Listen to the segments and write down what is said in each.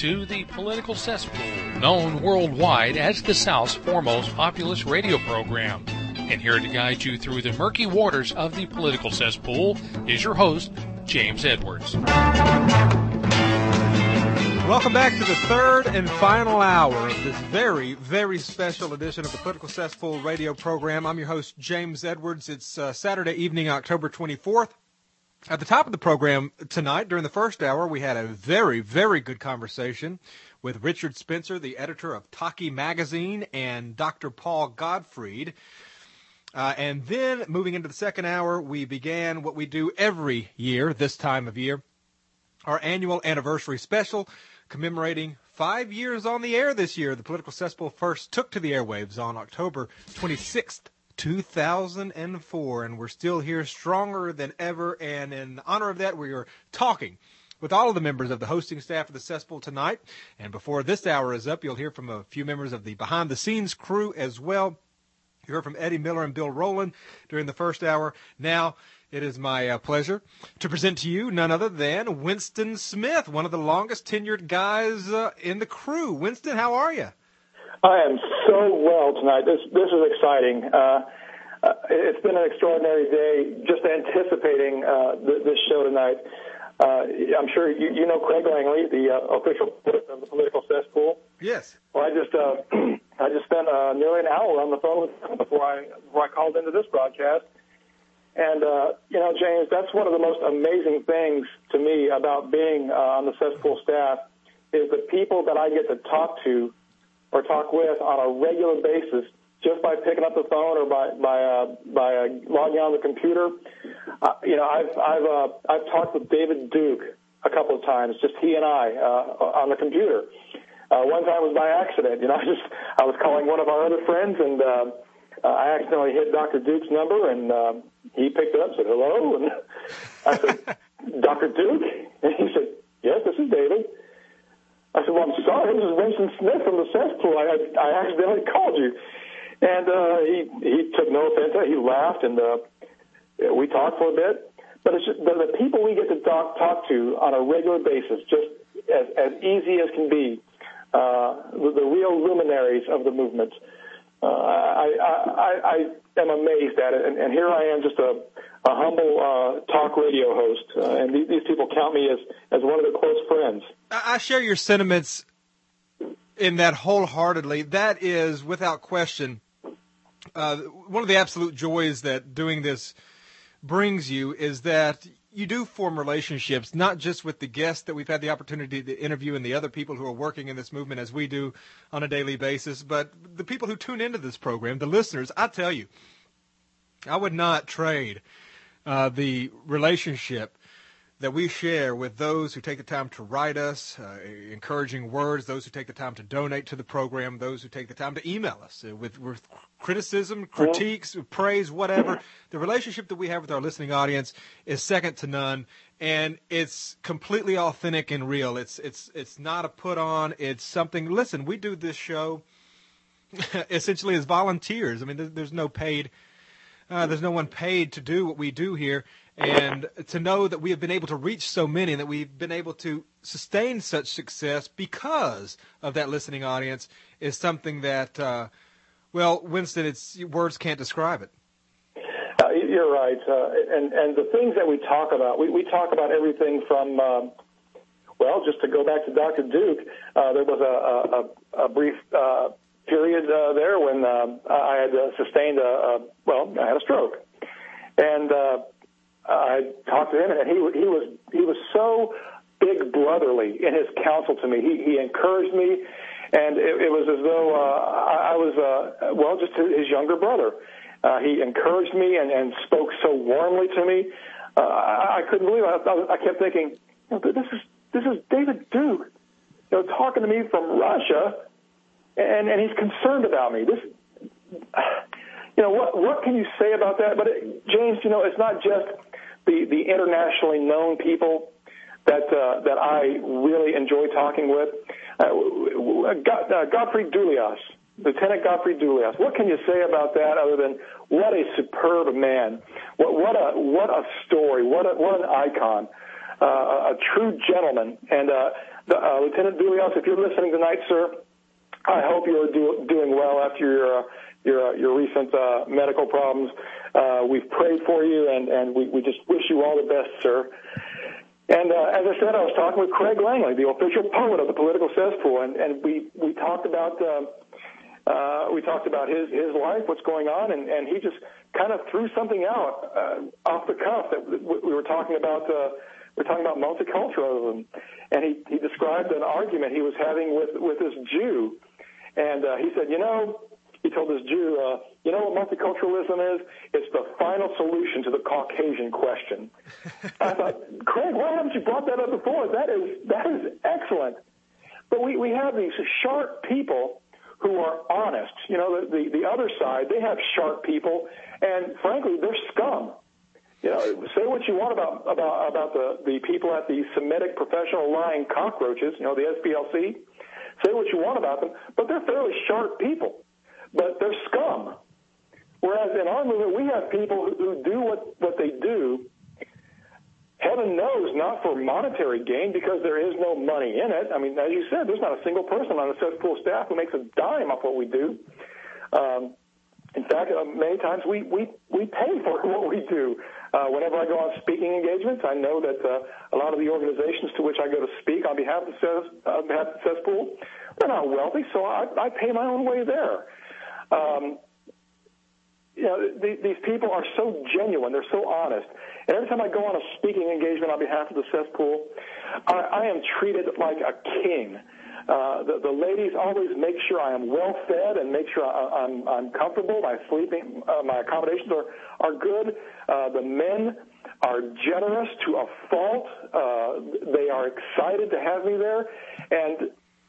to the Political Cesspool, known worldwide as the South's foremost populist radio program. And here to guide you through the murky waters of the Political Cesspool is your host, James Edwards. Welcome back to the third and final hour of this very, very special edition of the Political Cesspool radio program. I'm your host, James Edwards. It's Saturday evening, October 24th. At the top of the program tonight, during the first hour, we had a very, very good conversation with Richard Spencer, the editor of Talkie Magazine, and Dr. Paul Gottfried. And then, moving into the second hour, we began what we do every year, this time of year, our annual anniversary special, commemorating 5 years on the air this year. The Political Cesspool first took to the airwaves on October 26th, 2004, and we're still here stronger than ever. And in honor of that, we are talking with all of the members of the hosting staff of the Cesspool tonight. And before this hour is up, you'll hear from a few members of the behind-the-scenes crew as well. You heard from Eddie Miller and Bill Rowland during the first hour. Now, it is my pleasure to present to you none other than Winston Smith, one of the longest tenured guys in the crew. Winston, how are you? I am so well tonight. This is exciting. It's been an extraordinary day just anticipating this show tonight. I'm sure you know Craig Langley, the official of the Political Cesspool. Yes. Well, I just spent nearly an hour on the phone with him before I called into this broadcast. And, James, that's one of the most amazing things to me about being on the Cesspool staff is the people that I get to talk to or talk with on a regular basis just by picking up the phone or by logging on the computer. I've talked with David Duke a couple of times, just he and I, on the computer. One time was by accident. I was calling one of our other friends, and I accidentally hit Dr. Duke's number, and he picked it up and said, hello. And I said, Dr. Duke? And he said, yes, this is David. I said, well, I'm sorry, this is Winston Smith from the Cesspool. I accidentally called you. And he took no offense. He laughed, and we talked for a bit. But it's just the people we get to talk to on a regular basis, just as easy as can be, the real luminaries of the movement. I am amazed at it, and here I am, just a humble talk radio host, and these people count me as one of their close friends. I share your sentiments in that wholeheartedly. That is, without question, one of the absolute joys that doing this brings you is that you do form relationships, not just with the guests that we've had the opportunity to interview and the other people who are working in this movement as we do on a daily basis, but the people who tune into this program, the listeners. I tell you, I would not trade the relationship that we share with those who take the time to write us, encouraging words, those who take the time to donate to the program, those who take the time to email us with criticism, critiques, praise, whatever. The relationship that we have with our listening audience is second to none, and it's completely authentic and real. It's not a put on. It's something. Listen, we do this show essentially as volunteers. I mean, there's no paid. There's no one paid to do what we do here. And to know that we have been able to reach so many and that we've been able to sustain such success because of that listening audience is something that, Winston, words can't describe it. You're right. And the things that we talk about, we talk about everything from, just to go back to Dr. Duke, there was a brief period there when I had sustained I had a stroke. And I talked to him, and he was so big brotherly in his counsel to me. He encouraged me, and it was as though I was just his younger brother. He encouraged me and spoke so warmly to me. I couldn't believe it. I kept thinking, this is David Duke, talking to me from Russia, and he's concerned about me. What can you say about that? But James, it's not just the internationally known people that I really enjoy talking with. Gottfried Dulias, Lieutenant Gottfried Dulias. What can you say about that other than what a superb man? What a story? What an icon? a true gentleman. And Lieutenant Durios, if you're listening tonight, sir, I hope you're doing well after your recent medical problems. We've prayed for you, and we just wish you all the best, sir. And as I said, I was talking with Craig Langley, the official poet of the Political Cesspool, and we talked about his life, what's going on, and he just kind of threw something out off the cuff that we were talking about. We're talking about multiculturalism, and he described an argument he was having with this Jew, and he said, he told this Jew, you know what multiculturalism is? It's the final solution to the Caucasian question. I thought, Craig, why haven't you brought that up before? That is excellent. But we have these sharp people who are honest. The other side, they have sharp people, and frankly, they're scum. Say what you want about the people at the Semitic Professional Lying Cockroaches, the SPLC. Say what you want about them, but they're fairly sharp people. But they're scum. Whereas in our movement, we have people who do what they do, heaven knows, not for monetary gain, because there is no money in it. I mean, as you said, there's not a single person on the cesspool staff who makes a dime off what we do. In fact, many times we pay for what we do. Whenever I go on speaking engagements, I know that a lot of the organizations to which I go to speak on behalf of the cesspool, they're not wealthy, so I pay my own way there. These people are so genuine, they're so honest. And every time I go on a speaking engagement on behalf of the cesspool, I am treated like a king. The ladies always make sure I am well fed and make sure I'm comfortable. My sleeping, my accommodations are good. The men are generous to a fault. They are excited to have me there, and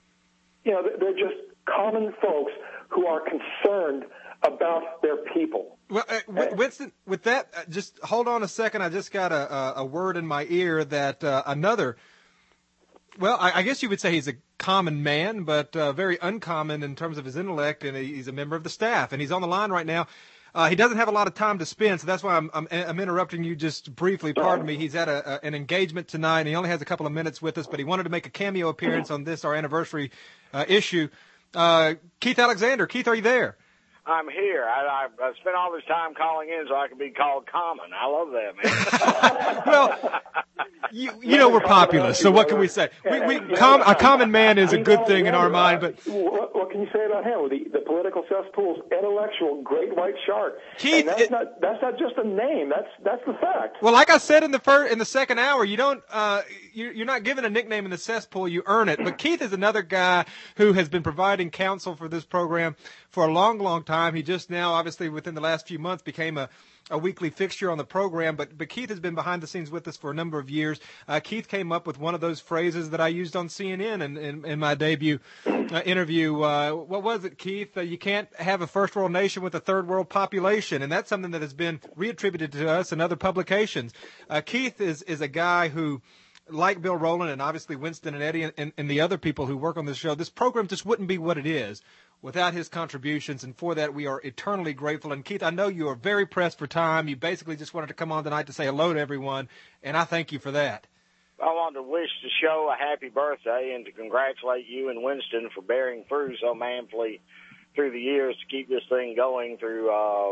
they're just common folks who are concerned about their people. Well, Winston, with that, just hold on a second. I just got a word in my ear that another. Well, I guess you would say he's a common man, but very uncommon in terms of his intellect, and he's a member of the staff, and he's on the line right now. He doesn't have a lot of time to spend, so that's why I'm interrupting you just briefly. Pardon me. He's at an engagement tonight, and he only has a couple of minutes with us, but he wanted to make a cameo appearance on this, our anniversary issue. Keith Alexander. Keith, are you there? I'm here. I spent all this time calling in so I could be called common. I love that, man. Well, you know we're populous, so what can we say? A common man is a good thing in our mind, but what can you say about him? The Political Cesspool's intellectual great white shark. Keith, and that's not just a name. That's the fact. Well, like I said in the second hour, you don't you're not given a nickname in the cesspool, you earn it. But Keith is another guy who has been providing counsel for this program for a long, long time. He just now, obviously, within the last few months, became a weekly fixture on the program, but Keith has been behind the scenes with us for a number of years. Keith came up with one of those phrases that I used on CNN in my debut interview. What was it, Keith? You can't have a first world nation with a third world population, and that's something that has been reattributed to us in other publications. Keith is a guy who, like Bill Rowland and obviously Winston and Eddie and the other people who work on this show, this program just wouldn't be what it is without his contributions, and for that we are eternally grateful. And Keith, I know you are very pressed for time. You basically just wanted to come on tonight to say hello to everyone, and I thank you for that. I wanted to wish the show a happy birthday and to congratulate you and Winston for bearing through so manfully through the years to keep this thing going through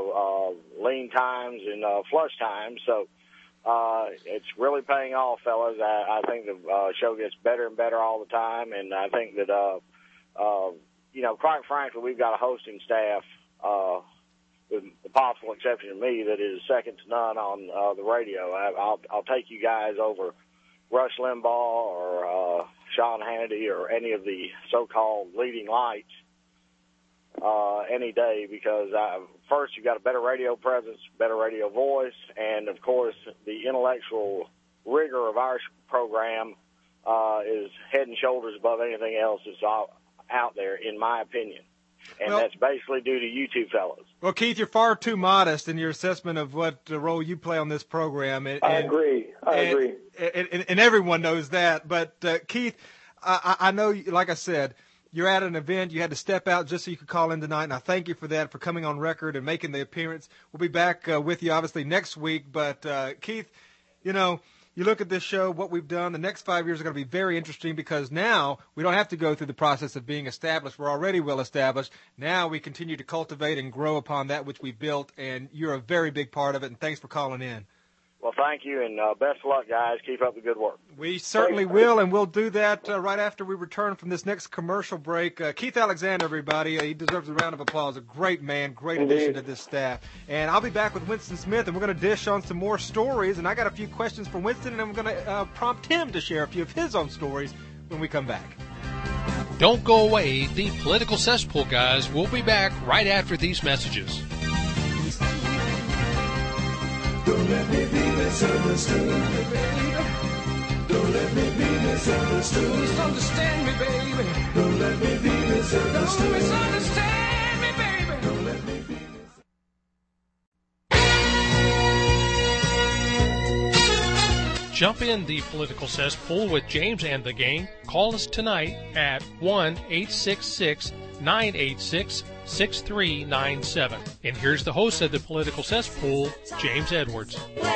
lean times and flush times. So it's really paying off, fellas. I think the show gets better and better all the time, and I think that quite frankly, we've got a hosting staff, with the possible exception of me, that is second to none on the radio. I'll take you guys over Rush Limbaugh or Sean Hannity or any of the so-called leading lights any day, because first, you've got a better radio presence, better radio voice, and, of course, the intellectual rigor of our program is head and shoulders above anything else that's out there, in my opinion. And that's basically due to you two fellas. Well, Keith, you're far too modest in your assessment of what role you play on this program. And I agree. And everyone knows that. But, Keith, I know, like I said, you're at an event. You had to step out just so you could call in tonight, and I thank you for that, for coming on record and making the appearance. We'll be back with you, obviously, next week. But, Keith, you look at this show, what we've done, the next 5 years are going to be very interesting because now we don't have to go through the process of being established. We're already well established. Now we continue to cultivate and grow upon that which we've built, and you're a very big part of it, and thanks for calling in. Well, thank you, and best of luck, guys. Keep up the good work. We certainly will, and we'll do that right after we return from this next commercial break. Keith Alexander, everybody, he deserves a round of applause. A great man, great addition to this staff. And I'll be back with Winston Smith, and we're going to dish on some more stories. And I got a few questions for Winston, and I'm going to prompt him to share a few of his own stories when we come back. Don't go away. The Political Cesspool guys will be back right after these messages. Don't let me be misunderstood, baby. Don't let me be misunderstood. Misunderstand me, baby. Don't let me be misunderstood. Don't misunderstand me, baby. Don't let me be misunderstood. Jump in the Political Cesspool with James and the gang. Call us tonight at 1-866-986-6397. And here's the host of the Political Cesspool, James Edwards.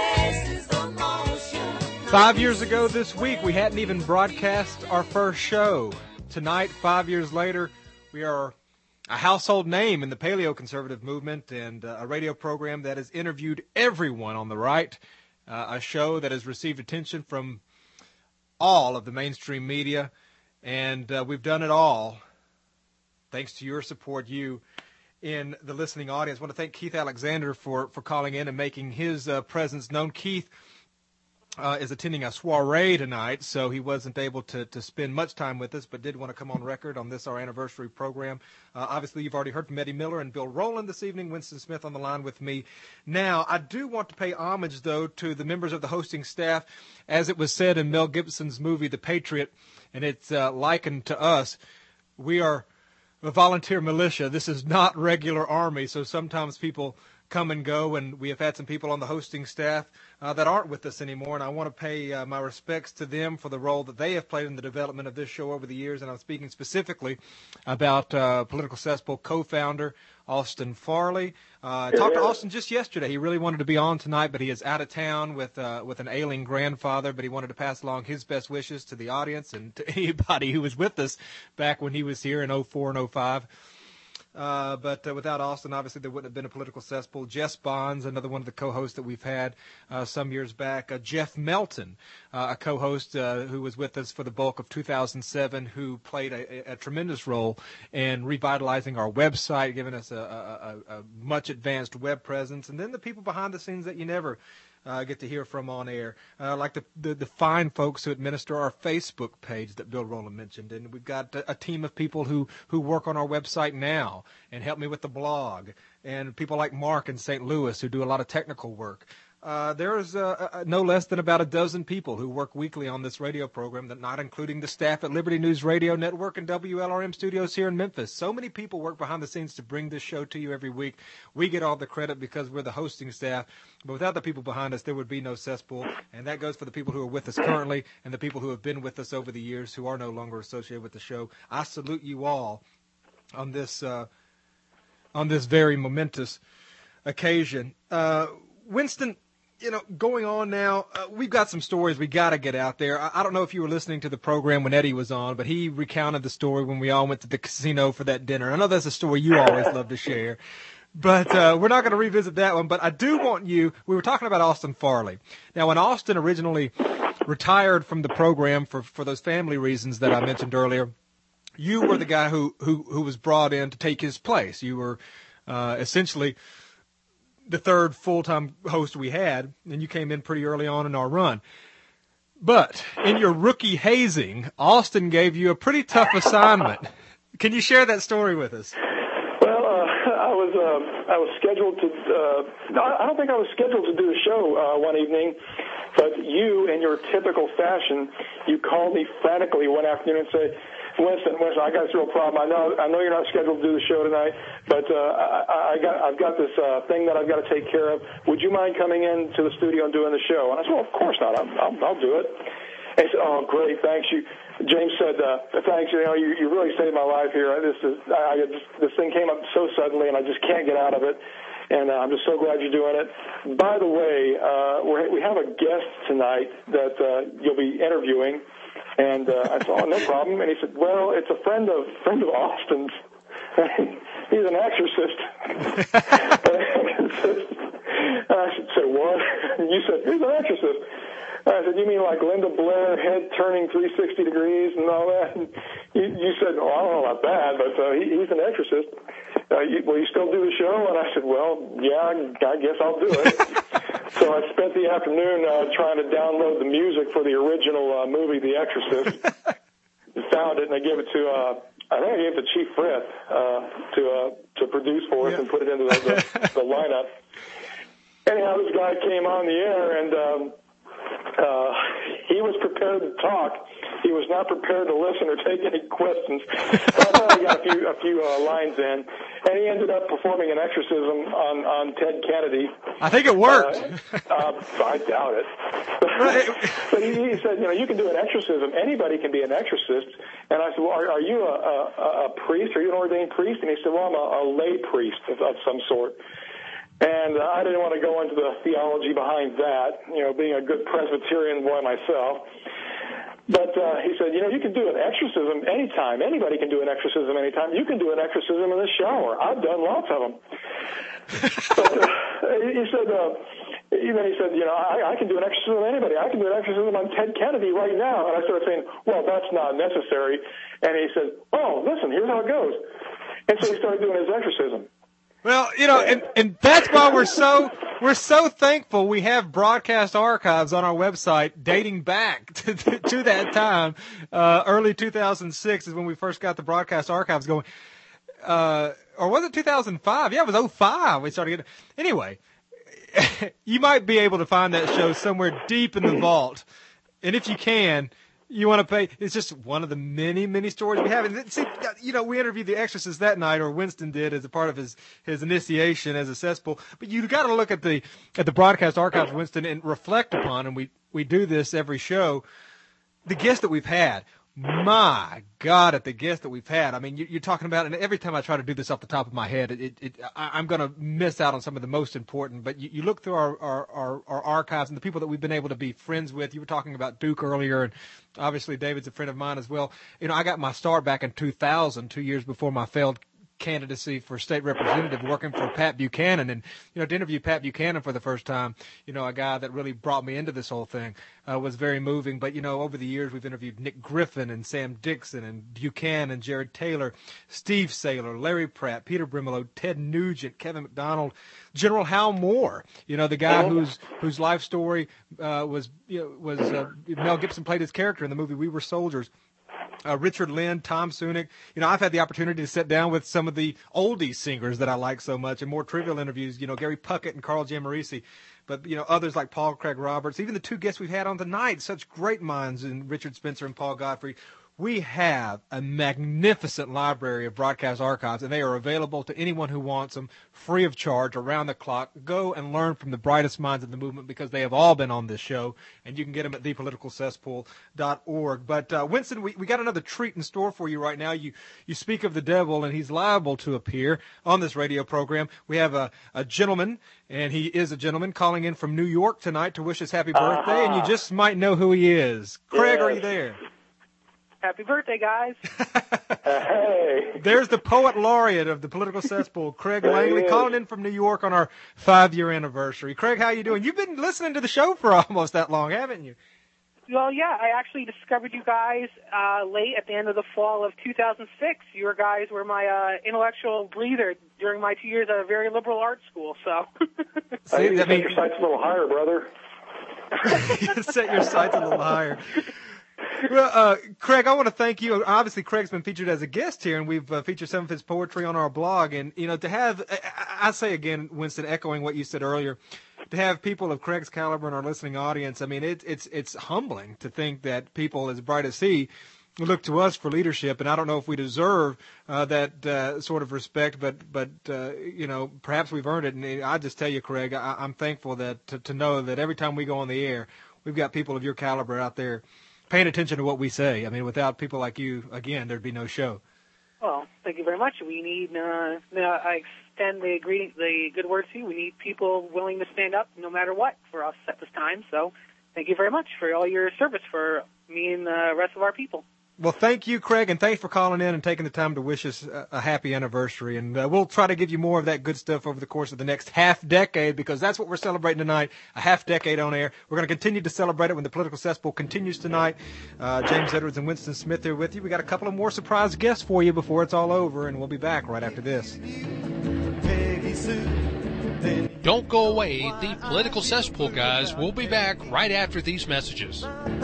5 years ago this week, we hadn't even broadcast our first show. Tonight, 5 years later, we are a household name in the paleoconservative movement and a radio program that has interviewed everyone on the right, a show that has received attention from all of the mainstream media, and we've done it all thanks to your support, you in the listening audience. I want to thank Keith Alexander for calling in and making his presence known. Keith is attending a soiree tonight, so he wasn't able to spend much time with us, but did want to come on record on this, our anniversary program. Obviously, you've already heard from Eddie Miller and Bill Rowland this evening. Winston Smith on the line with me. Now, I do want to pay homage, though, to the members of the hosting staff. As it was said in Mel Gibson's movie, The Patriot, and it's likened to us, we are a volunteer militia. This is not regular army, so sometimes people come and go, and we have had some people on the hosting staff that aren't with us anymore, and I want to pay my respects to them for the role that they have played in the development of this show over the years, and I'm speaking specifically about Political Cesspool co-founder Austin Farley. I talked to Austin just yesterday. He really wanted to be on tonight, but he is out of town with an ailing grandfather, but he wanted to pass along his best wishes to the audience and to anybody who was with us back when he was here in 04 and 05. But without Austin, obviously, there wouldn't have been a Political Cesspool. Jess Bonds, another one of the co-hosts that we've had some years back. Jeff Melton, a co-host who was with us for the bulk of 2007, who played a tremendous role in revitalizing our website, giving us a much advanced web presence. And then the people behind the scenes that you never get to hear from on air, like the fine folks who administer our Facebook page that Bill Rowland mentioned. And we've got a team of people who work on our website now and help me with the blog, and people like Mark in St. Louis who do a lot of technical work. There's no less than about a dozen people who work weekly on this radio program, that not including the staff at Liberty News Radio Network and WLRM Studios here in Memphis. So many people work behind the scenes to bring this show to you every week. We get all the credit because we're the hosting staff, but without the people behind us, there would be no cesspool, and that goes for the people who are with us currently and the people who have been with us over the years who are no longer associated with the show. I salute you all on this very momentous occasion. Winston, going on now, we've got some stories we got to get out there. I don't know if you were listening to the program when Eddie was on, but he recounted the story when we all went to the casino for that dinner. I know that's a story you always love to share, but we're not going to revisit that one. But I do want we were talking about Austin Farley. Now, when Austin originally retired from the program for those family reasons that I mentioned earlier, you were the guy who was brought in to take his place. You were essentially the third full-time host we had, and you came in pretty early on in our run. But in your rookie hazing, Austin gave you a pretty tough assignment. Can you share that story with us? Well, I was scheduled to. No, I don't think I was scheduled to do a show one evening, but you, in your typical fashion, you called me frantically one afternoon and said, Winston, I got this real problem. I know you're not scheduled to do the show tonight, but I've got this thing that I've got to take care of. Would you mind coming in to the studio and doing the show? And I said, well, of course not. I'll do it. And he said, oh, great, thanks. James said, thanks. You really saved my life here. This thing came up so suddenly, and I just can't get out of it. And I'm just so glad you're doing it. By the way, we have a guest tonight that you'll be interviewing. And I said, "Oh, no problem." And he said, "Well, it's a friend of Austin's. He's an exorcist." I said, "What?" And you said, "He's an exorcist." I said, "You mean like Linda Blair, head turning 360 degrees and all that?" And you said, "Oh, I don't know about that, but he's an exorcist. Will you still do the show?" And I said, "Well, yeah, I guess I'll do it." So I spent the afternoon trying to download the music for the original movie, The Exorcist. Found it, and I gave it to, I think I gave it to Chief Frith to produce for us and put it into the lineup. Anyhow, this guy came on the air, and he was prepared to talk. He was not prepared to listen or take any questions. So I thought I got a few lines in, and he ended up performing an exorcism on Ted Kennedy. I think it worked. I doubt it. But he said, you can do an exorcism. Anybody can be an exorcist. And I said, well, are you a priest? Are you an ordained priest? And he said, well, I'm a lay priest of some sort. And I didn't want to go into the theology behind that, being a good Presbyterian boy myself. But he said, you can do an exorcism anytime. Anybody can do an exorcism anytime. You can do an exorcism in the shower. I've done lots of them. But he said, I can do an exorcism on anybody. I can do an exorcism on Ted Kennedy right now. And I started saying, well, that's not necessary. And he said, oh, listen, here's how it goes. And so he started doing his exorcism. Well, and that's why we're so thankful we have broadcast archives on our website dating back to that time. Early 2006 is when we first got the broadcast archives going. Or was it 2005? Yeah, it was 2005 we started getting. Anyway, you might be able to find that show somewhere deep in the vault. And if you can, you want to pay. It's just one of the many, many stories we have. And see, we interviewed the Exorcist that night, or Winston did, as a part of his initiation as a cesspool. But you got to look at the broadcast archives, Winston, and reflect upon. And we do this every show. The guests that we've had. My God, at the guests that we've had. I mean, you're talking about, and every time I try to do this off the top of my head, I'm going to miss out on some of the most important. But you look through our archives and the people that we've been able to be friends with. You were talking about Duke earlier, and obviously David's a friend of mine as well. I got my start back in 2000, 2 years before my failed candidacy for state representative, working for Pat Buchanan. And, to interview Pat Buchanan for the first time, a guy that really brought me into this whole thing, was very moving. But, over the years, we've interviewed Nick Griffin and Sam Dixon and Buchanan, Jared Taylor, Steve Saylor, Larry Pratt, Peter Brimelow, Ted Nugent, Kevin McDonald, General Hal Moore, the guy whose life story was Mel Gibson played his character in the movie We Were Soldiers. Richard Lynn, Tom Sunick. I've had the opportunity to sit down with some of the oldies singers that I like so much, and more trivial interviews, Gary Puckett and Carl Giammarese. But, others like Paul Craig Roberts, even the two guests we've had on tonight, such great minds in Richard Spencer and Paul Godfrey. We have a magnificent library of broadcast archives, and they are available to anyone who wants them, free of charge, around the clock. Go and learn from the brightest minds of the movement, because they have all been on this show, and you can get them at thepoliticalcesspool.org. But, Winston, we got another treat in store for you right now. You speak of the devil, and he's liable to appear on this radio program. We have a gentleman, and he is a gentleman, calling in from New York tonight to wish us happy birthday, and you just might know who he is. Craig, Are you there? Happy birthday, guys. Hey. There's the poet laureate of the Political Cesspool, Craig Langley, calling in from New York on our 5-year anniversary. Craig, how you doing? You've been listening to the show for almost that long, haven't you? Well, yeah, I actually discovered you guys late at the end of the fall of 2006. You guys were my intellectual breather during my 2 years at a very liberal art school. So, you set your sights a little higher, brother. Set your sights a little higher. Well, Craig, I want to thank you. Obviously, Craig's been featured as a guest here, and we've featured some of his poetry on our blog. And, to have, I say again, Winston, echoing what you said earlier, to have people of Craig's caliber in our listening audience, I mean, it's humbling to think that people as bright as he look to us for leadership. And I don't know if we deserve that sort of respect, but perhaps we've earned it. And I just tell you, Craig, I'm thankful that to know that every time we go on the air, we've got people of your caliber out there paying attention to what we say. I mean, without people like you, again, there'd be no show. Well, thank you very much. We need, I extend the good words to you. We need people willing to stand up no matter what for us at this time. So thank you very much for all your service for me and the rest of our people. Well, thank you, Craig, and thanks for calling in and taking the time to wish us a happy anniversary. And we'll try to give you more of that good stuff over the course of the next half decade, because that's what we're celebrating tonight, a half decade on air. We're going to continue to celebrate it when the Political Cesspool continues tonight. James Edwards and Winston Smith here with you. We got a couple of more surprise guests for you before it's all over, and we'll be back right after this. Don't go away. The Political Cesspool guys will be back right after these messages.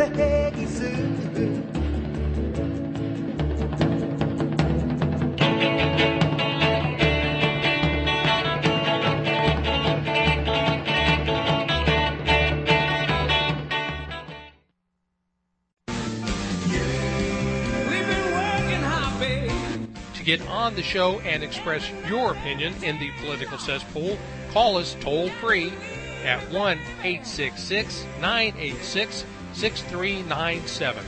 To get on the show and express your opinion in the Political Cesspool, call us toll-free at 1-866-986-6397.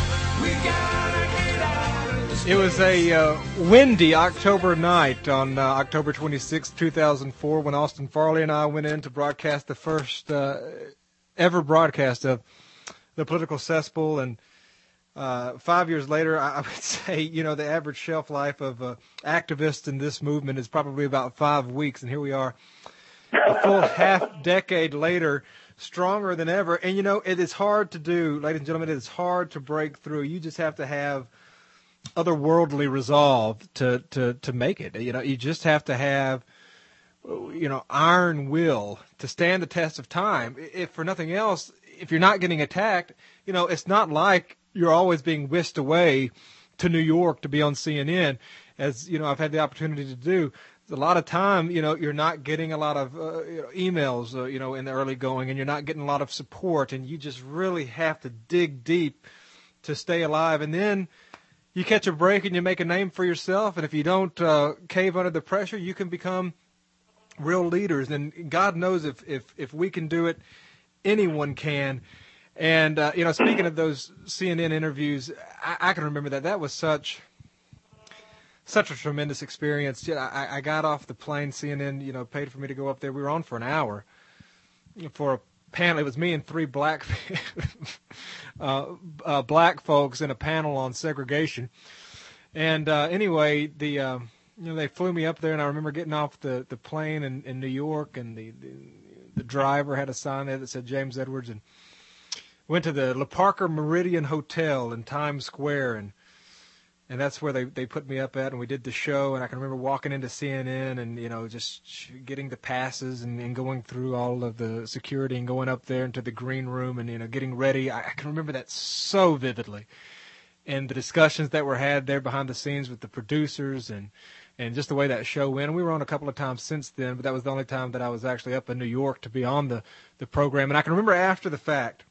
It was a windy October night on October 26, 2004, when Austin Farley and I went in to broadcast the first ever broadcast of the Political Cesspool. And 5 years later, I would say, the average shelf life of activists in this movement is probably about 5 weeks. And here we are, a full half decade later, stronger than ever. And, it is hard to do, ladies and gentlemen, it is hard to break through. You just have to have otherworldly resolve to make it. You just have to have, iron will to stand the test of time. If for nothing else, if you're not getting attacked, it's not like you're always being whisked away to New York to be on CNN, as, I've had the opportunity to do. A lot of time, you're not getting a lot of emails, in the early going, and you're not getting a lot of support, and you just really have to dig deep to stay alive. And then you catch a break and you make a name for yourself, and if you don't cave under the pressure, you can become real leaders. And God knows if we can do it, anyone can. And, speaking of those CNN interviews, I can remember that was such a tremendous experience. I got off the plane, CNN, paid for me to go up there. We were on for an hour for a panel. It was me and three black black folks in a panel on segregation. And anyway, they flew me up there, and I remember getting off the plane in New York, and the driver had a sign there that said James Edwards, and went to the Le Parker Meridian Hotel in Times Square, and that's where they put me up at, and we did the show. And I can remember walking into CNN and, just getting the passes and going through all of the security and going up there into the green room and, getting ready. I can remember that so vividly. And the discussions that were had there behind the scenes with the producers and just the way that show went. And we were on a couple of times since then, but that was the only time that I was actually up in New York to be on the program. And I can remember after the fact,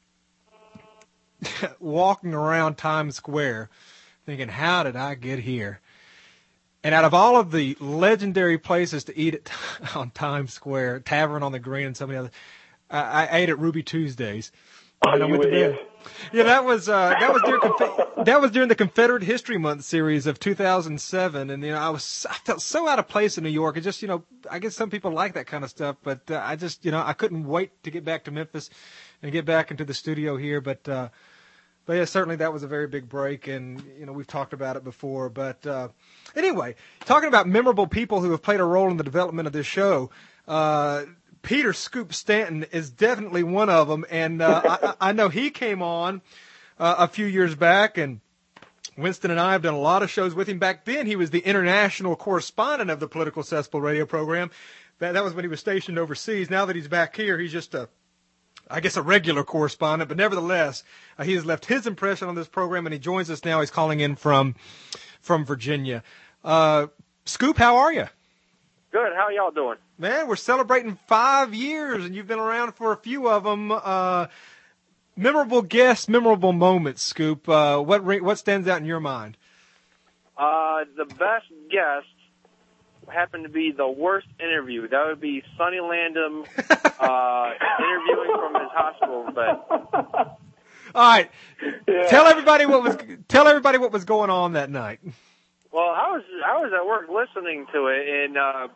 walking around Times Square thinking, how did I get here? And out of all of the legendary places to eat on Times Square, Tavern on the Green and some of the others, I ate at Ruby Tuesdays. And I went to bed. Yeah, that was during the Confederate History Month series of 2007, and I felt so out of place in New York. It just I guess some people like that kind of stuff, but I just I couldn't wait to get back to Memphis and get back into the studio here, but yeah, certainly that was a very big break, and we've talked about it before. But anyway, talking about memorable people who have played a role in the development of this show, Peter Scoop Stanton is definitely one of them, and I know he came on a few years back, and Winston and I have done a lot of shows with him. Back then, he was the international correspondent of the Political Cesspool radio program. That was when he was stationed overseas. Now that he's back here, he's just a regular correspondent, but nevertheless, he has left his impression on this program, and he joins us now. He's calling in from Virginia. Scoop, how are you? Good. How y'all doing? Man, we're celebrating 5 years, and you've been around for a few of them. Memorable guests, memorable moments, Scoop. What stands out in your mind? The best guest happened to be the worst interview. That would be Sonny Landham interviewing from his hospital bed. All right, yeah. Tell everybody what was going on that night. Well, I was at work listening to it, and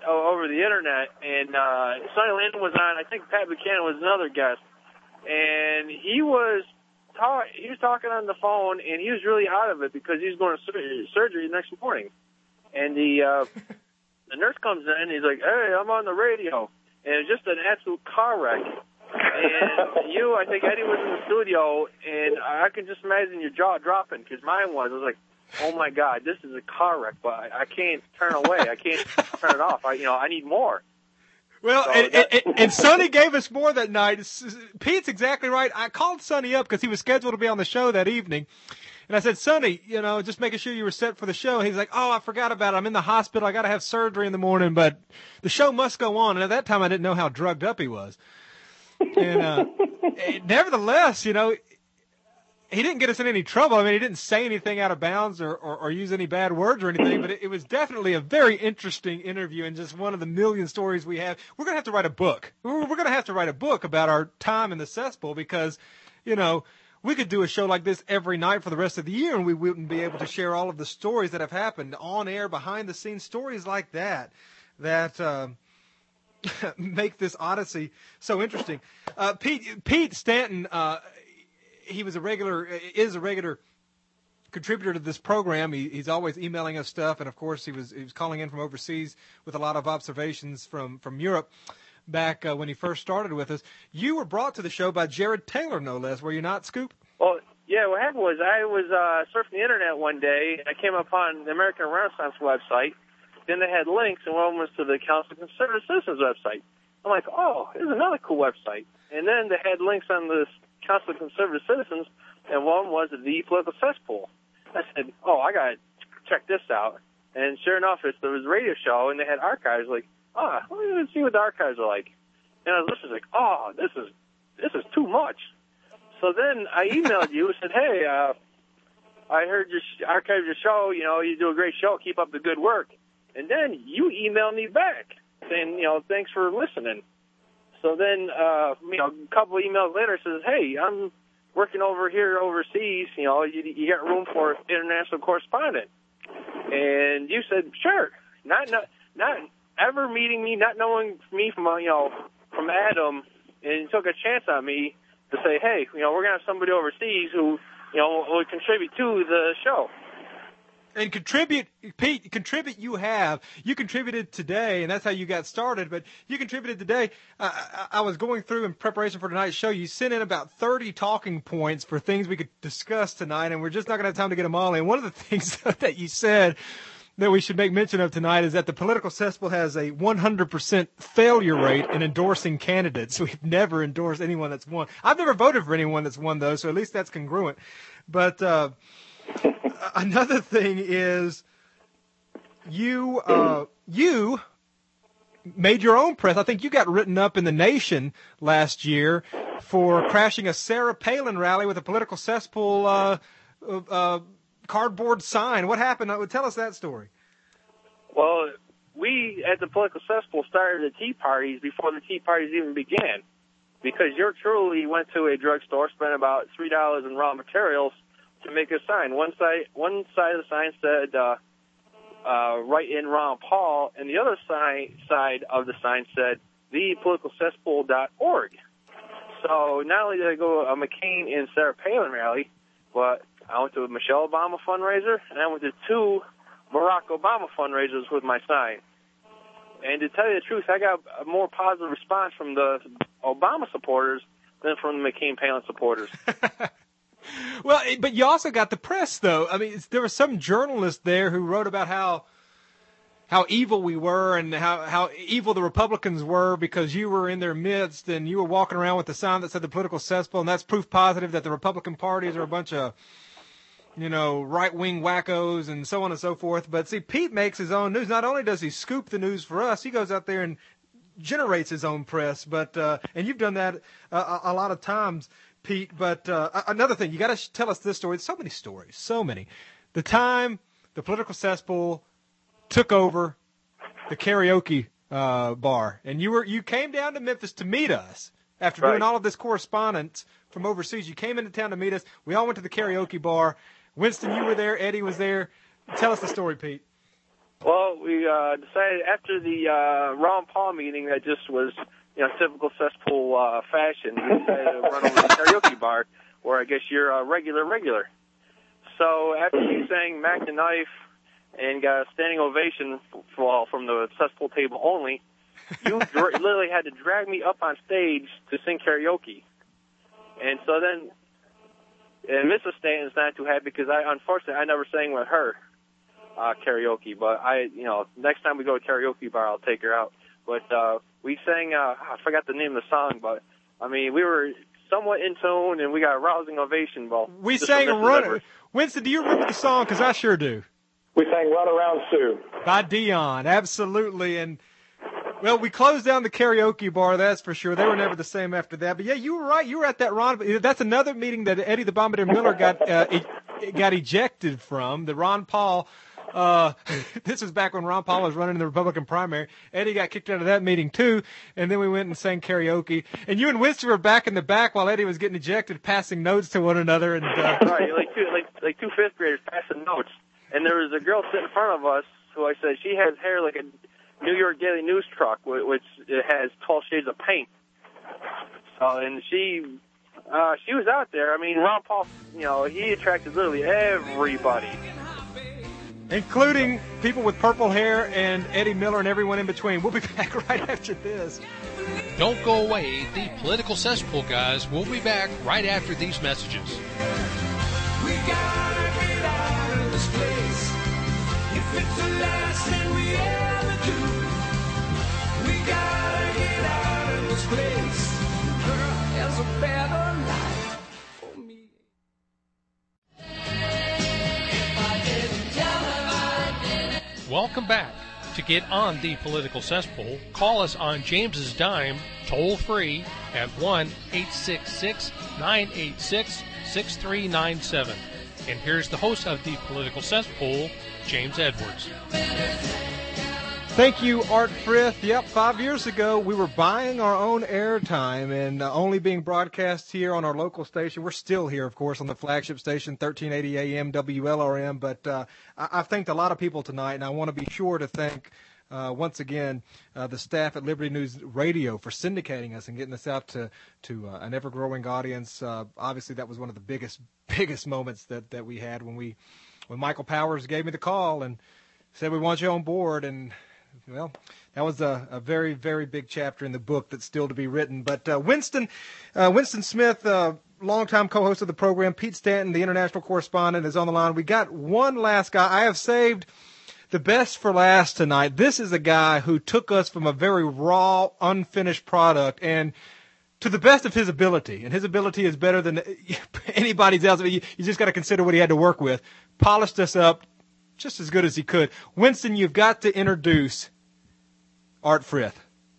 over the internet, and Sonny Landham was on. I think Pat Buchanan was another guest, and he was talking on the phone, and he was really out of it because he was going to surgery the next morning. And the nurse comes in, and he's like, "Hey, I'm on the radio," and it's just an absolute car wreck. And I think Eddie was in the studio, and I can just imagine your jaw dropping because mine was. I was like, "Oh my God, this is a car wreck!" But I can't turn away. I can't turn it off. I need more. Well, So and Sonny gave us more that night. Pete's exactly right. I called Sonny up because he was scheduled to be on the show that evening. And I said, "Sonny, just making sure you were set for the show." And he's like, "Oh, I forgot about it. I'm in the hospital. I got to have surgery in the morning, but the show must go on." And at that time, I didn't know how drugged up he was. And nevertheless, he didn't get us in any trouble. I mean, he didn't say anything out of bounds or use any bad words or anything, but it was definitely a very interesting interview and just one of the million stories we have. We're going to have to write a book. We're going to have to write a book about our time in the cesspool because, we could do a show like this every night for the rest of the year and we wouldn't be able to share all of the stories that have happened on air, behind the scenes, stories like that make this Odyssey so interesting. Pete Stanton, is a regular contributor to this program. He's always emailing us stuff, and of course he was calling in from overseas with a lot of observations from Europe back when he first started with us. You were brought to the show by Jared Taylor, no less. Were you not, Scoop? Well, yeah. What happened was I was surfing the internet one day, and I came upon the American Renaissance website. Then they had links, and one was to the Council of Conservative Citizens website. I'm like, oh, this is another cool website. And then they had links on the Council of Conservative Citizens, and one was the Political Cesspool. I said, oh, I got to check this out. And sure enough, there was a radio show, and they had archives. Like, let me see what the archives are like. And I was listening, like, oh, this is too much. So then I emailed you and said, hey, I heard you archived your show. You do a great show. Keep up the good work. And then you emailed me back saying, thanks for listening. So then, a couple of emails later says, hey, I'm working over here overseas. You got room for international correspondent. And you said, sure. Not ever meeting me, not knowing me from Adam, and you took a chance on me to say, hey, we're going to have somebody overseas who, will contribute to the show. And contribute, Pete, you have. You contributed today, and that's how you got started, but you contributed today. I was going through in preparation for tonight's show. You sent in about 30 talking points for things we could discuss tonight, and we're just not going to have time to get them all in. One of the things that you said that we should make mention of tonight is that the political cesspool has a 100% failure rate in endorsing candidates. We've never endorsed anyone that's won. I've never voted for anyone that's won, though, so at least that's congruent. But another thing is you made your own press. I think you got written up in The Nation last year for crashing a Sarah Palin rally with a political cesspool cardboard sign. What happened? Tell us that story. Well, we at the political cesspool started the Tea Parties before the Tea Parties even began, because you truly went to a drugstore, spent about $3 in raw materials to make a sign. One side of the sign said, write in Ron Paul, and the other side of the sign said, thepoliticalcesspool.org. So not only did I go to a McCain and Sarah Palin rally, but I went to a Michelle Obama fundraiser, and I went to 2 Barack Obama fundraisers with my sign. And to tell you the truth, I got a more positive response from the Obama supporters than from the McCain-Palin supporters. Well, but you also got the press, though. I mean, there were some journalists there who wrote about how evil we were and how evil the Republicans were because you were in their midst and you were walking around with the sign that said the political cesspool, and that's proof positive that the Republican parties are a bunch of, right-wing wackos and so on and so forth. But see, Pete makes his own news. Not only does he scoop the news for us, he goes out there and generates his own press. But and you've done that a lot of times, Pete. But another thing, you got to tell us this story. There's so many stories, so many. The time the political cesspool took over the karaoke bar, and you came down to Memphis to meet us after doing all of this correspondence from overseas. You came into town to meet us. We all went to the karaoke bar. Winston, you were there. Eddie was there. Tell us the story, Pete. Well, we decided after the Ron Paul meeting that just was, typical cesspool fashion, we decided to run over to the karaoke bar, where I guess you're a regular. So after you sang Mac the Knife and got a standing ovation from the cesspool table only, you literally had to drag me up on stage to sing karaoke. And so then, and Mrs. Stanton's not too happy because unfortunately I never sang with her karaoke. But next time we go to karaoke bar, I'll take her out. But we sang, I forgot the name of the song, but I mean, we were somewhat in tune and we got a rousing ovation. Well, we sang Run. Winston, do you remember the song? Because I sure do. We sang Run Around Sue by Dion, absolutely. And well, we closed down the karaoke bar, that's for sure. They were never the same after that. But yeah, you were right. You were at that Ron. That's another meeting that Eddie the Bombardier Miller got ejected from. The Ron Paul. This was back when Ron Paul was running the Republican primary. Eddie got kicked out of that meeting too, and then we went and sang karaoke. And you and Winston were back in the back while Eddie was getting ejected, passing notes to one another. And right, like two fifth graders passing notes. And there was a girl sitting in front of us who I said she has hair like a New York Daily News truck, which it has 12 shades of paint. So, and she was out there. I mean, Ron Paul, he attracted literally everybody. Including people with purple hair and Eddie Miller and everyone in between. We'll be back right after this. Don't go away, the Political Cesspool guys. We'll be back right after these messages. We gotta get out of this place. If it's the last thing we ever do, we gotta get out of this place. Girl, there's a better life for me. Welcome back. To get on the Political Cesspool, call us on James's dime, toll free at 1-866-986-6397. And here's the host of the Political Cesspool, James Edwards. Thank you, Art Frith. Yep, 5 years ago, we were buying our own airtime and only being broadcast here on our local station. We're still here, of course, on the flagship station, 1380 AM WLRM. But I've thanked a lot of people tonight, and I want to be sure to thank, once again, the staff at Liberty News Radio for syndicating us and getting us out to an ever-growing audience. Obviously, that was one of the biggest moments that we had when Michael Powers gave me the call and said, "We want you on board." And well, that was a very, very big chapter in the book that's still to be written. But Winston Smith, longtime co-host of the program, Pete Stanton, the international correspondent, is on the line. We got one last guy. I have saved the best for last tonight. This is a guy who took us from a very raw, unfinished product and to the best of his ability. And his ability is better than anybody's else. You just got to consider what he had to work with. Polished us up just as good as he could. Winston, you've got to introduce Art Frith.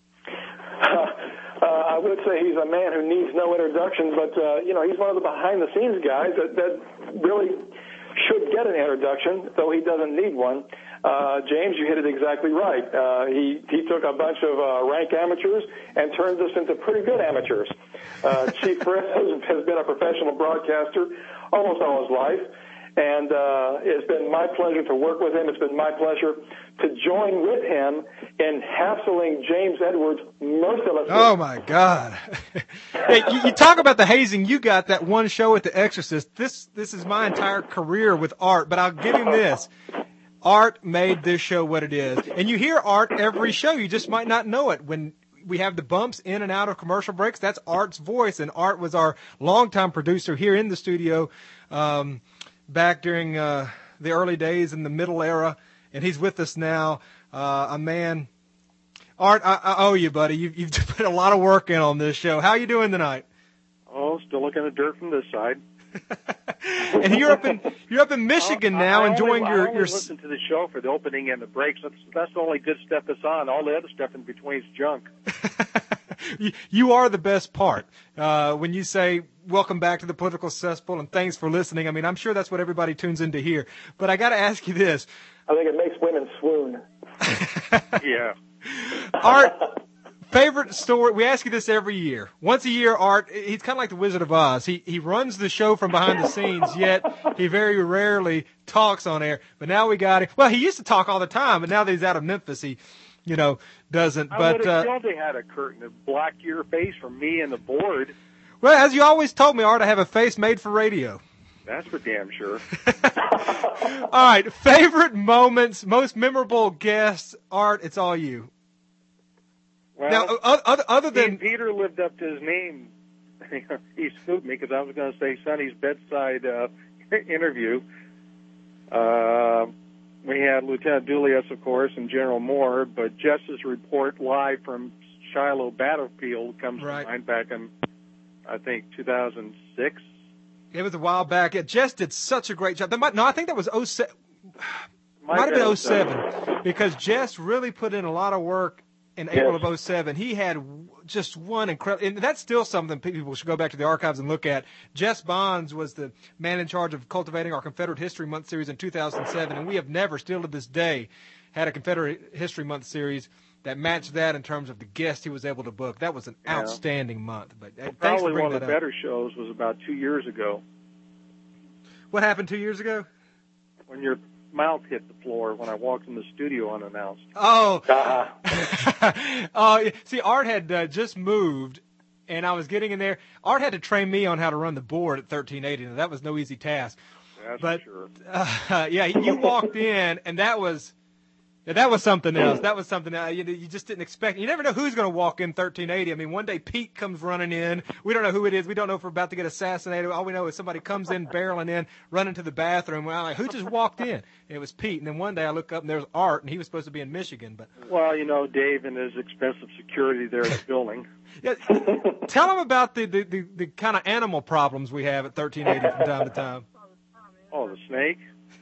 I would say he's a man who needs no introduction, but he's one of the behind-the-scenes guys that really should get an introduction, though he doesn't need one. James, you hit it exactly right. He took a bunch of rank amateurs and turned us into pretty good amateurs. Chief Frith has been a professional broadcaster almost all his life. And it's been my pleasure to work with him. It's been my pleasure to join with him in hassling James Edwards mercilessly. Oh, my God. Hey, you talk about the hazing. You got that one show at The Exorcist. This is my entire career with Art, but I'll give him this. Art made this show what it is. And you hear Art every show. You just might not know it. When we have the bumps in and out of commercial breaks, that's Art's voice. And Art was our longtime producer here in the studio back during the early days in the middle era, and he's with us now. A man, Art, I owe you, buddy. You've put a lot of work in on this show. How are you doing tonight? Oh, still looking at dirt from this side. And you're up in Michigan now, enjoying I your. listen to the show for the opening and the breaks. That's the only good stuff that's on. All the other stuff in between is junk. You are the best part. When you say, welcome back to the Political Cesspool and thanks for listening, I mean, I'm sure that's what everybody tunes in to hear. But I got to ask you this. I think it makes women swoon. Yeah. Art, Favorite story? We ask you this every year. Once a year, Art, he's kind of like the Wizard of Oz. He runs the show from behind the scenes, yet he very rarely talks on air. But now we got him. Well, he used to talk all the time, but now that he's out of Memphis, he, doesn't. I would have killed they had a curtain to block your face from me and the board. Well, as you always told me, Art, I have a face made for radio. That's for damn sure. All right, favorite moments, most memorable guests, Art, it's all you. Well, now, other than Peter lived up to his name. He spooked me because I was going to say Sonny's bedside interview. We had Lieutenant Dulius, of course, and General Moore, but Jess's report live from Shiloh Battlefield comes to mind back in, I think, 2006. It was a while back. Yeah, Jess did such a great job. I think that was 07. Might have been 07 because Jess really put in a lot of work in April of 07. He had just one incredible, and that's still something people should go back to the archives and look at. Jess Bonds was the man in charge of cultivating our Confederate History Month series in 2007, and we have never, still to this day, had a Confederate History Month series that matched that in terms of the guests he was able to book. That was an outstanding month. But probably one of the better shows was about 2 years ago. What happened 2 years ago? When your mouth hit the floor when I walked in the studio unannounced. Oh. See, Art had just moved, and I was getting in there. Art had to train me on how to run the board at 1380. Now, that was no easy task. That's for sure. You walked in, and that was something else. That was something else. You just didn't expect. You never know who's going to walk in 1380. I mean, one day Pete comes running in. We don't know who it is. We don't know if we're about to get assassinated. All we know is somebody comes in, barreling in, running to the bathroom. We're like, who just walked in? And it was Pete. And then one day I look up, and there's Art, and he was supposed to be in Michigan. But well, Dave and his expensive security there at the building. Yeah, tell them about the kind of animal problems we have at 1380 from time to time. Oh, the snake?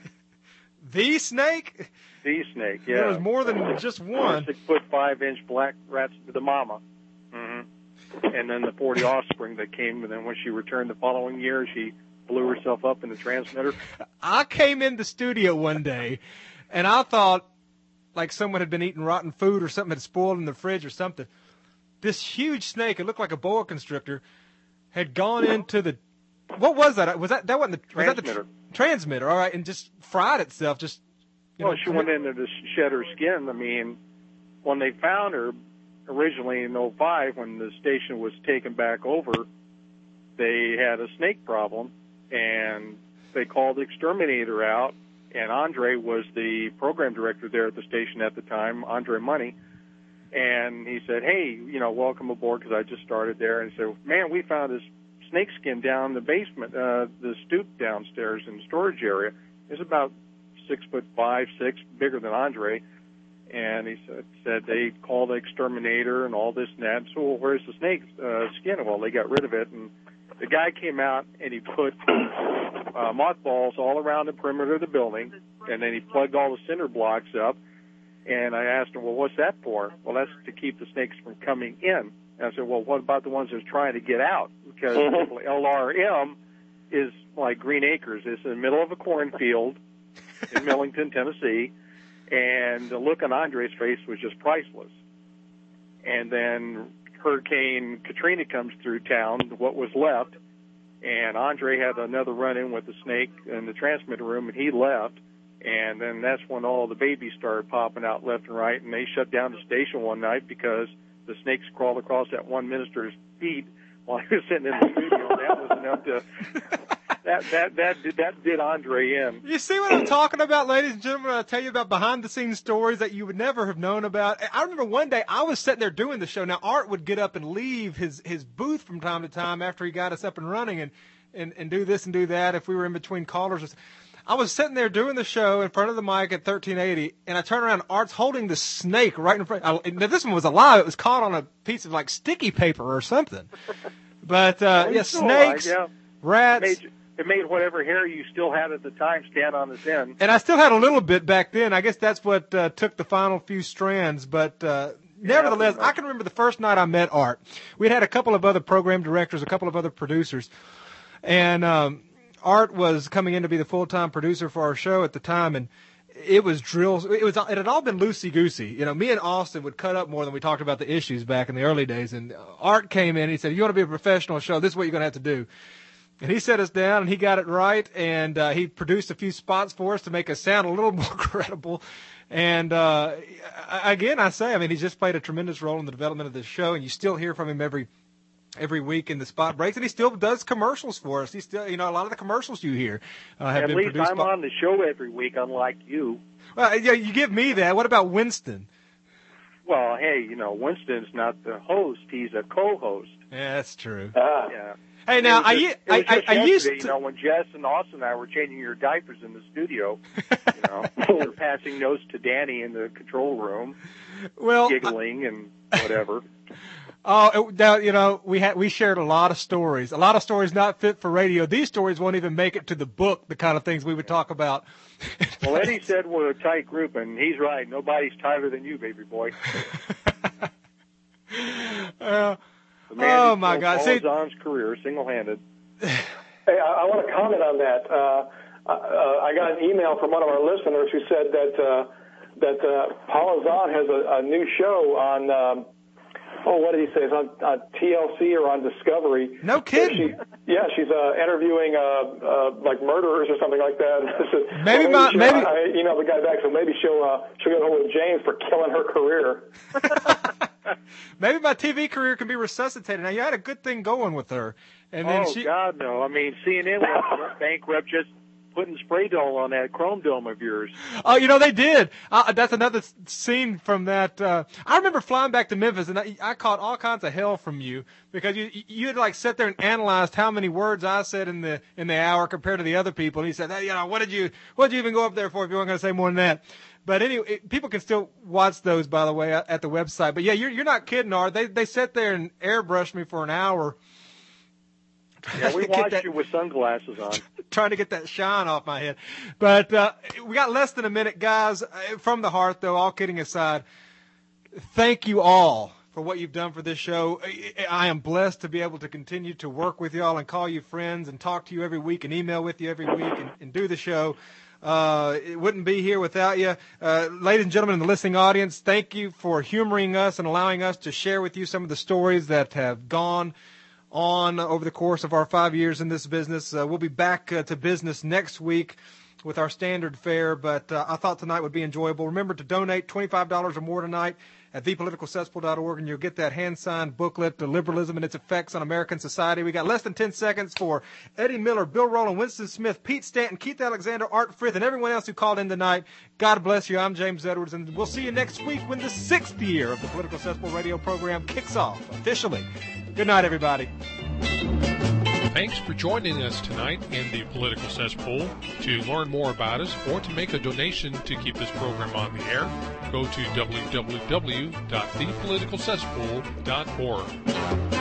The snake? The snake, yeah. There was more than just one. 6'5" black rats to the mama. Mm-hmm. And then the 40 offspring that came, and then when she returned the following year, she blew herself up in the transmitter. I came in the studio one day, and I thought like someone had been eating rotten food or something had spoiled in the fridge or something. This huge snake, it looked like a boa constrictor, had gone into the, what was that? That wasn't the transmitter. Transmitter, all right, and just fried itself. She went into to shed her skin. I mean, when they found her originally in 2005, when the station was taken back over, they had a snake problem, and they called the exterminator out, and Andre was the program director there at the station at the time, Andre Money, and he said, hey, welcome aboard, because I just started there, and he said, man, we found this snake skin down the basement, the stoop downstairs in the storage area. It's about 6'5", 6", bigger than Andre. And he said they called the exterminator and all this and that. So, well, where's the snake skin? Well, they got rid of it. And the guy came out and he put mothballs all around the perimeter of the building. And then he plugged all the cinder blocks up. And I asked him, well, what's that for? Well, that's to keep the snakes from coming in. And I said, well, what about the ones that are trying to get out? Because LRM is like Green Acres. It's in the middle of a cornfield in Millington, Tennessee, and the look on Andre's face was just priceless. And then Hurricane Katrina comes through town, what was left, and Andre had another run-in with the snake in the transmitter room, and he left. And then that's when all the babies started popping out left and right, and they shut down the station one night because the snakes crawled across that one minister's feet while he was sitting in the studio. That was enough to... That did Andre in. You see what I'm talking about, ladies and gentlemen? I'll tell you about behind-the-scenes stories that you would never have known about. I remember one day I was sitting there doing the show. Now, Art would get up and leave his booth from time to time after he got us up and running and do this and do that if we were in between callers. I was sitting there doing the show in front of the mic at 1380, and I turned around, Art's holding the snake right in front. Now, this one was alive. It was caught on a piece of, like, sticky paper or something. But, snakes, rats... It made whatever hair you still had at the time stand on its end. And I still had a little bit back then. I guess that's what took the final few strands. But nevertheless, I can remember the first night I met Art. We'd had a couple of other program directors, a couple of other producers. And Art was coming in to be the full-time producer for our show at the time. And it was drills. It had all been loosey-goosey. You know, me and Austin would cut up more than we talked about the issues back in the early days. And Art came in. He said, "You want to be a professional show? This is what you're going to have to do." And he set us down, and he got it right. And he produced a few spots for us to make us sound a little more credible. And again, I say, I mean, he's just played a tremendous role in the development of this show. And you still hear from him every week in the spot breaks, and he still does commercials for us. He still, you know, a lot of the commercials you hear have been produced. At least I'm on the show every week, unlike you. Well, yeah, you give me that. What about Winston? Well, hey, you know, Winston's not the host; he's a co-host. Yeah, that's true. Yeah. Hey, now I used to, you know, when Jess and Austin and I were changing your diapers in the studio, you know, we were passing notes to Danny in the control room, giggling and whatever. Oh, now, you know, we shared a lot of stories not fit for radio. These stories won't even make it to the book, the kind of things we would talk about. Well, Eddie said we're a tight group, and he's right. Nobody's tighter than you, baby boy. Oh, my God. Paul Zahn's career, single-handed. Hey, I want to comment on that. I got an email from one of our listeners who said that Paula Zahn has a new show on what did he say? It's on TLC or on Discovery. No kidding. She's interviewing like murderers or something like that. I emailed the guy back, so maybe she'll get hold of James for killing her career. Maybe my TV career can be resuscitated. Now, you had a good thing going with her. And then God, no. I mean, CNN went bankrupt just putting spray doll on that chrome dome of yours. Oh, you know, they did. That's another scene from that. I remember flying back to Memphis, and I caught all kinds of hell from you because you had like sat there and analyzed how many words I said in the hour compared to the other people. And he said, hey, you know, what did you even go up there for if you weren't going to say more than that? But anyway, people can still watch those, by the way, at the website. But yeah, you're not kidding, Art. They sat there and airbrushed me for an hour. Yeah, we watched you with sunglasses on. Trying to get that shine off my head. But we got less than a minute, guys. From the heart, though, all kidding aside, thank you all for what you've done for this show. I am blessed to be able to continue to work with y'all and call you friends and talk to you every week and email with you every week and do the show. It wouldn't be here without you. Ladies and gentlemen in the listening audience, thank you for humoring us and allowing us to share with you some of the stories that have gone on over the course of our 5 years in this business. We'll be back to business next week with our standard fare, but I thought tonight would be enjoyable. Remember to donate $25 or more tonight at thepoliticalcesspool.org, and you'll get that hand-signed booklet, Liberalism and Its Effects on American Society. We got less than 10 seconds for Eddie Miller, Bill Rowland, Winston Smith, Pete Stanton, Keith Alexander, Art Frith, and everyone else who called in tonight. God bless you. I'm James Edwards, and we'll see you next week when the 6th year of the Political Cesspool radio program kicks off officially. Good night, everybody. Thanks for joining us tonight in the Political Cesspool. To learn more about us or to make a donation to keep this program on the air, go to www.thepoliticalcesspool.org.